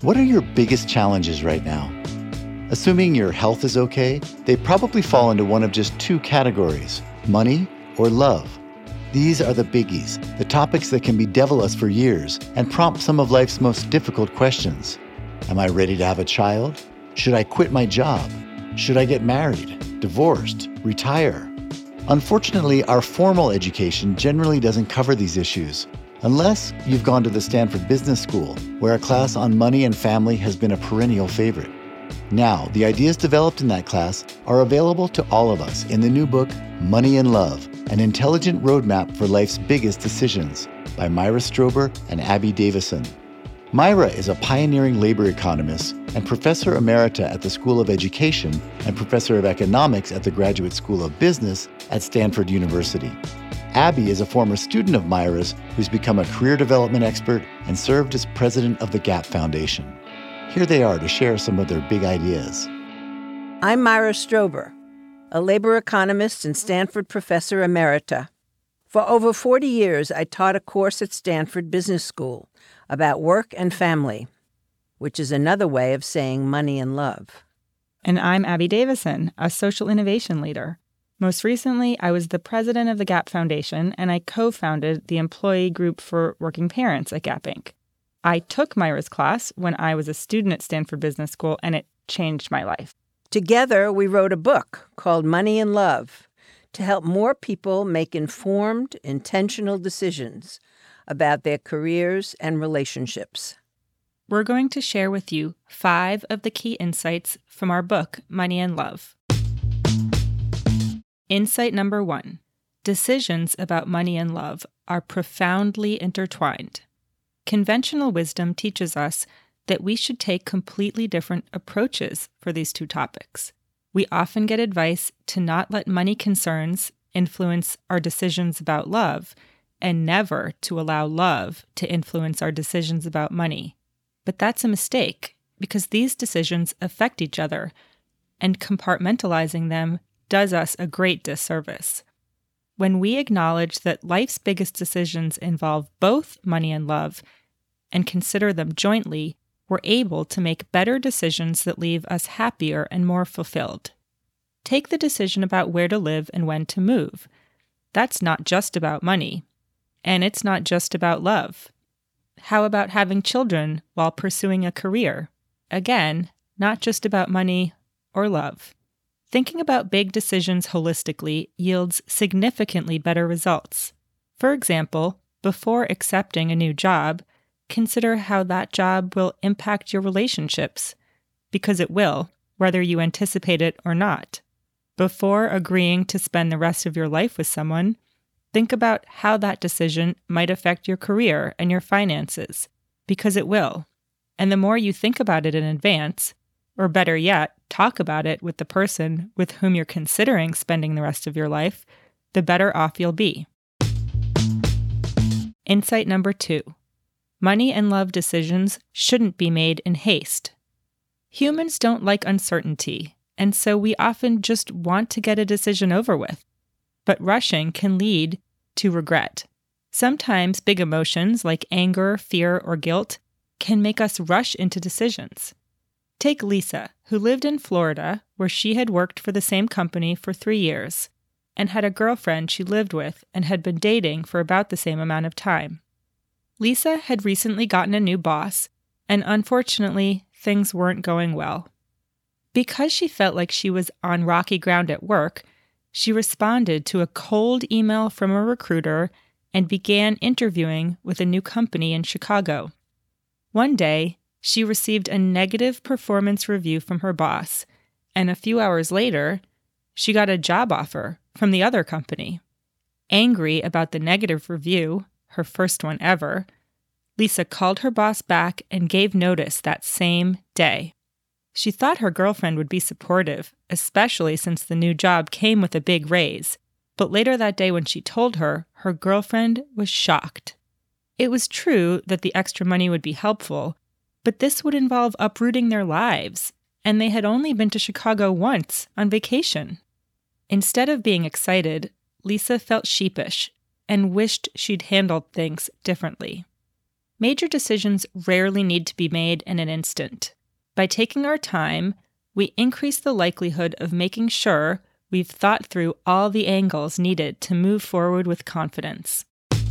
What are your biggest challenges right now? Assuming your health is okay, they probably fall into one of just two categories: money or love. These are the biggies, the topics that can bedevil us for years and prompt some of life's most difficult questions. Am I ready to have a child? Should I quit my job? Should I get married, divorced, retire? Unfortunately, our formal education generally doesn't cover these issues, unless you've gone to the Stanford Business School, where a class on money and family has been a perennial favorite. Now, the ideas developed in that class are available to all of us in the new book, Money and Love, an intelligent roadmap for life's biggest decisions, by Myra Strober and Abby Davison. Myra is a pioneering labor economist and professor emerita at the School of Education and professor of economics at the Graduate School of Business at Stanford University. Abby is a former student of Myra's who's become a career development expert and served as president of the Gap Foundation. Here they are to share some of their big ideas. I'm Myra Strober, a labor economist and Stanford professor emerita. For over 40 years, I taught a course at Stanford Business School about work and family, which is another way of saying money and love. And I'm Abby Davison, a social innovation leader. Most recently, I was the president of the Gap Foundation, and I co-founded the employee group for working parents at Gap Inc. I took Myra's class when I was a student at Stanford Business School, and it changed my life. Together, we wrote a book called Money and Love to help more people make informed, intentional decisions about their careers and relationships. We're going to share with you 5 of the key insights from our book, Money and Love. Insight number 1. Decisions about money and love are profoundly intertwined. Conventional wisdom teaches us that we should take completely different approaches for these two topics. We often get advice to not let money concerns influence our decisions about love, and never to allow love to influence our decisions about money. But that's a mistake, because these decisions affect each other, and compartmentalizing them does us a great disservice. When we acknowledge that life's biggest decisions involve both money and love, and consider them jointly, we're able to make better decisions that leave us happier and more fulfilled. Take the decision about where to live and when to move. That's not just about money, and it's not just about love. How about having children while pursuing a career? Again, not just about money or love. Thinking about big decisions holistically yields significantly better results. For example, before accepting a new job, consider how that job will impact your relationships, because it will, whether you anticipate it or not. Before agreeing to spend the rest of your life with someone, think about how that decision might affect your career and your finances, because it will. And the more you think about it in advance, or better yet, talk about it with the person with whom you're considering spending the rest of your life, the better off you'll be. Insight number 2. Money and love decisions shouldn't be made in haste. Humans don't like uncertainty, and so we often just want to get a decision over with. But rushing can lead to regret. Sometimes big emotions like anger, fear, or guilt can make us rush into decisions. Take Lisa, who lived in Florida, where she had worked for the same company for 3 years, and had a girlfriend she lived with and had been dating for about the same amount of time. Lisa had recently gotten a new boss, and unfortunately, things weren't going well. Because she felt like she was on rocky ground at work, she responded to a cold email from a recruiter and began interviewing with a new company in Chicago. One day, she received a negative performance review from her boss, and a few hours later, she got a job offer from the other company. Angry about the negative review, her first one ever, Lisa called her boss back and gave notice that same day. She thought her girlfriend would be supportive, especially since the new job came with a big raise. But later that day when she told her, her girlfriend was shocked. It was true that the extra money would be helpful, but this would involve uprooting their lives, and they had only been to Chicago once on vacation. Instead of being excited, Lisa felt sheepish and wished she'd handled things differently. Major decisions rarely need to be made in an instant. By taking our time, we increase the likelihood of making sure we've thought through all the angles needed to move forward with confidence.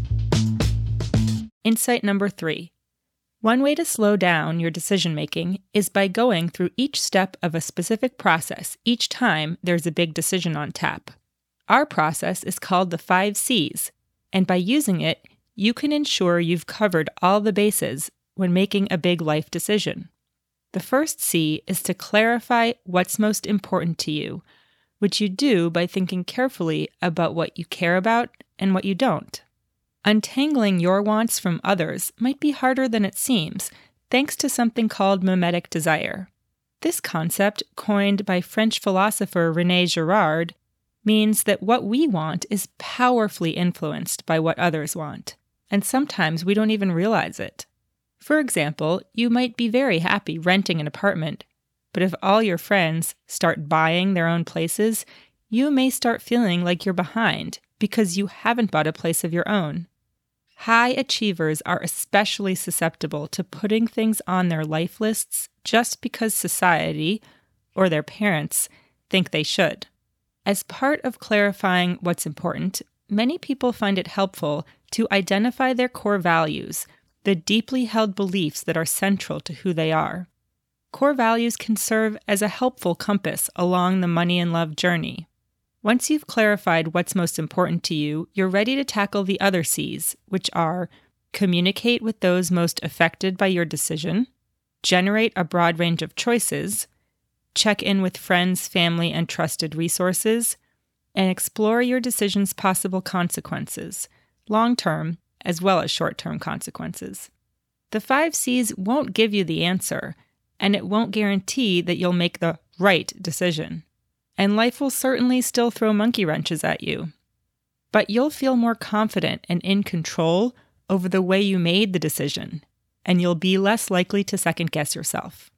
Insight number 3. One way to slow down your decision-making is by going through each step of a specific process each time there's a big decision on tap. Our process is called the 5 C's, and by using it, you can ensure you've covered all the bases when making a big life decision. The first C is to clarify what's most important to you, which you do by thinking carefully about what you care about and what you don't. Untangling your wants from others might be harder than it seems, thanks to something called mimetic desire. This concept, coined by French philosopher René Girard, means that what we want is powerfully influenced by what others want, and sometimes we don't even realize it. For example, you might be very happy renting an apartment, but if all your friends start buying their own places, you may start feeling like you're behind because you haven't bought a place of your own. High achievers are especially susceptible to putting things on their life lists just because society, or their parents, think they should. As part of clarifying what's important, many people find it helpful to identify their core values, the deeply held beliefs that are central to who they are. Core values can serve as a helpful compass along the money and love journey. Once you've clarified what's most important to you, you're ready to tackle the other C's, which are communicate with those most affected by your decision, generate a broad range of choices, check in with friends, family, and trusted resources, and explore your decision's possible consequences, long-term as well as short-term consequences. The 5 C's won't give you the answer, and it won't guarantee that you'll make the right decision. And life will certainly still throw monkey wrenches at you. But you'll feel more confident and in control over the way you made the decision, and you'll be less likely to second-guess yourself.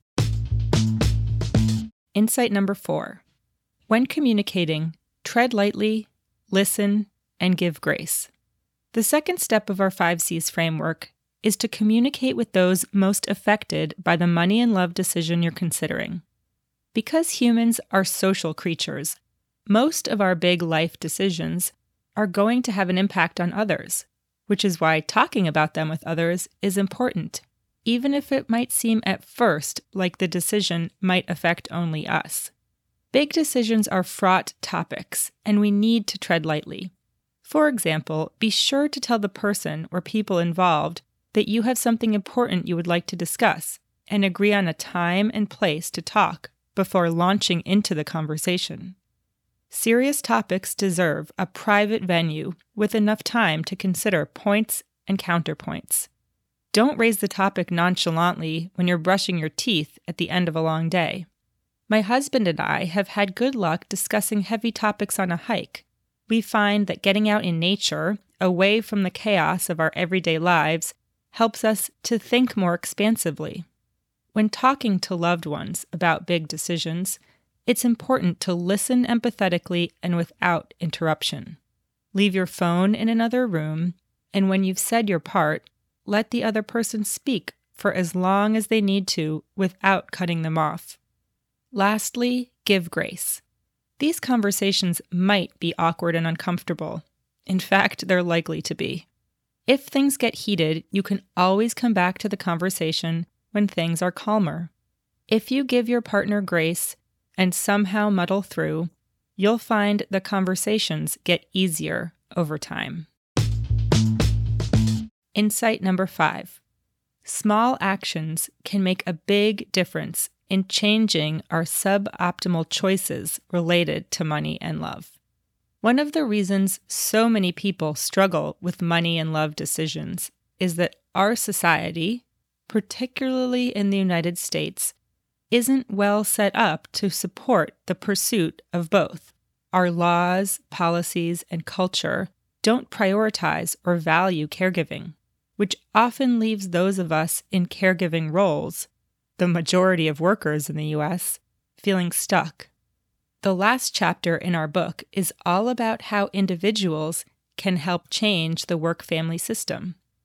Insight number 4. When communicating, tread lightly, listen, and give grace. The second step of our 5 C's framework is to communicate with those most affected by the money and love decision you're considering. Because humans are social creatures, most of our big life decisions are going to have an impact on others, which is why talking about them with others is important, even if it might seem at first like the decision might affect only us. Big decisions are fraught topics, and we need to tread lightly. For example, be sure to tell the person or people involved that you have something important you would like to discuss, and agree on a time and place to talk before launching into the conversation. Serious topics deserve a private venue with enough time to consider points and counterpoints. Don't raise the topic nonchalantly when you're brushing your teeth at the end of a long day. My husband and I have had good luck discussing heavy topics on a hike. We find that getting out in nature, away from the chaos of our everyday lives, helps us to think more expansively. When talking to loved ones about big decisions, it's important to listen empathetically and without interruption. Leave your phone in another room, and when you've said your part, let the other person speak for as long as they need to without cutting them off. Lastly, give grace. These conversations might be awkward and uncomfortable. In fact, they're likely to be. If things get heated, you can always come back to the conversation when things are calmer. If you give your partner grace and somehow muddle through, you'll find the conversations get easier over time. Insight number 5. Small actions can make a big difference in changing our suboptimal choices related to money and love. One of the reasons so many people struggle with money and love decisions is that our society, particularly in the United States, isn't well set up to support the pursuit of both. Our laws, policies, and culture don't prioritize or value caregiving, which often leaves those of us in caregiving roles, the majority of workers in the U.S., feeling stuck. The last chapter in our book is all about how individuals can help change the work-family system.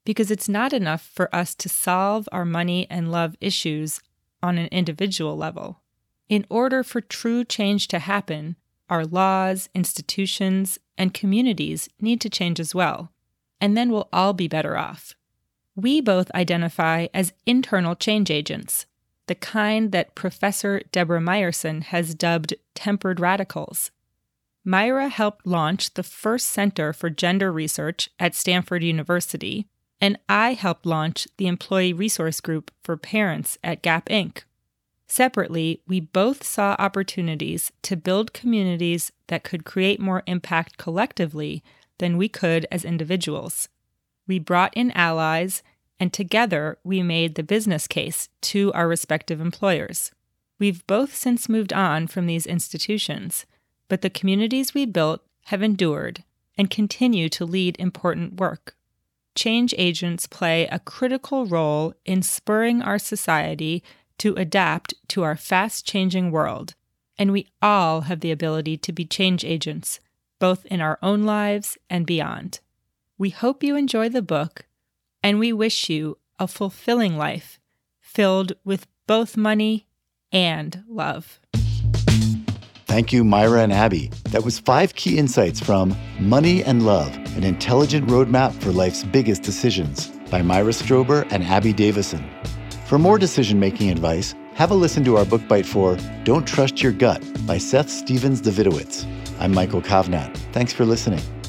because it's not enough for us to solve our money and love issues on an individual level. In order for true change to happen, our laws, institutions, and communities need to change as well, and then we'll all be better off. We both identify as internal change agents, the kind that Professor Deborah Meyerson has dubbed tempered radicals. Myra helped launch the first Center for Gender Research at Stanford University, and I helped launch the Employee Resource Group for Parents at Gap Inc. Separately, we both saw opportunities to build communities that could create more impact collectively than we could as individuals. We brought in allies, and together we made the business case to our respective employers. We've both since moved on from these institutions, but the communities we built have endured and continue to lead important work. Change agents play a critical role in spurring our society to adapt to our fast-changing world, and we all have the ability to be change agents, both in our own lives and beyond. We hope you enjoy the book, and we wish you a fulfilling life filled with both money and love. Thank you, Myra and Abby. That was 5 key insights from Money and Love, an intelligent roadmap for life's biggest decisions by Myra Strober and Abby Davison. For more decision-making advice, have a listen to our book bite for Don't Trust Your Gut by Seth Stevens-Davidowitz. I'm Michael Kovnat. Thanks for listening.